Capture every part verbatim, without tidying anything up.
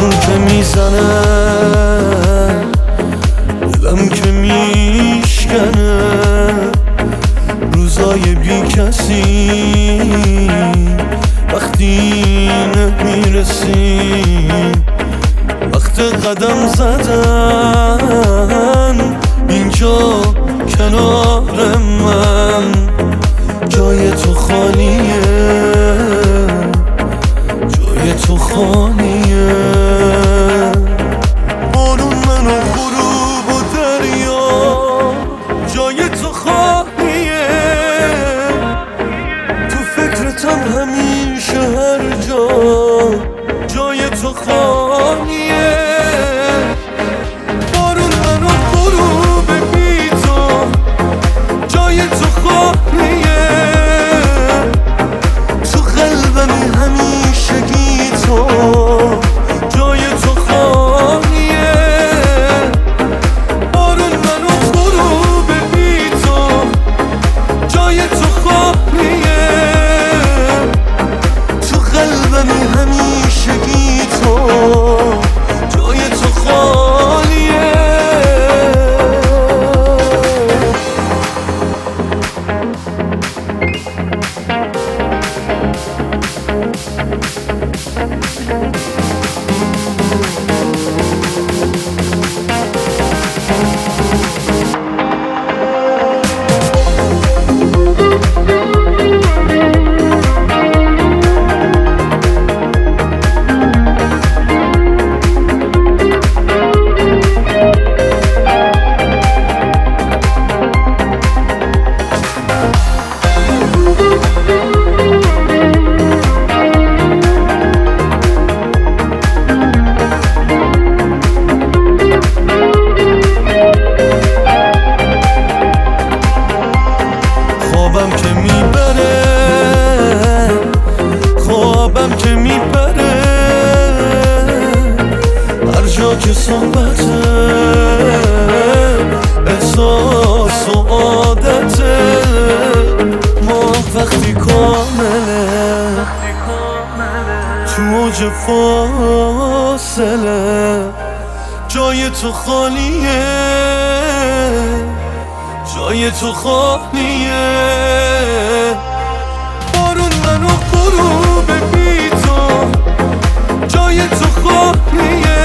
بارون که میزنه دلم که میشکنه، روزای بی کسی وقتی نمیرسیم، وقت قدم زدن اینجا کنار من، جای تو خالیه، جای تو خالیه. بارون من و غروب و دریا جای تو خالیه، تو فکرتم همیشه هر جا جای تو خالیه. بارون من و غروب بی تو جای تو خالیه، تو قلبمی همیشگی تو جای تو خالیه. بارون من و غروب بی تو جای تو خالیه، تو قلبمی همیشگی تو جای تو خالیه. خوابم که میبره، خوابم که میبره، هر جا که صحبته احساس و عادته، ما وقتی کامله تو اوج فاصله، جای تو خالیه، جای تو خالیه. بارون من و غروب بی تو جای تو خالیه،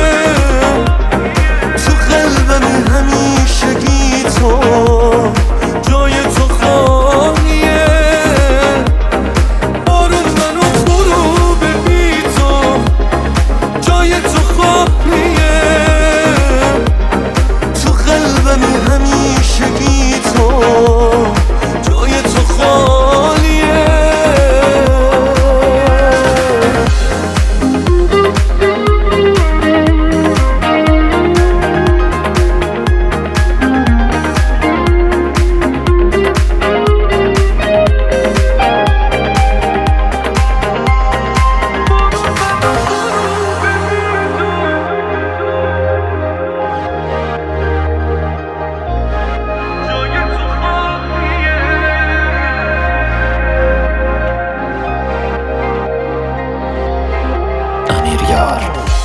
تو قلبمی همیشگی تو جای تو خالیه. بارون من و غروب بی تو جای تو خالیه، تو قلبمی همیشگی تو جای تو خالیه. امیر یار.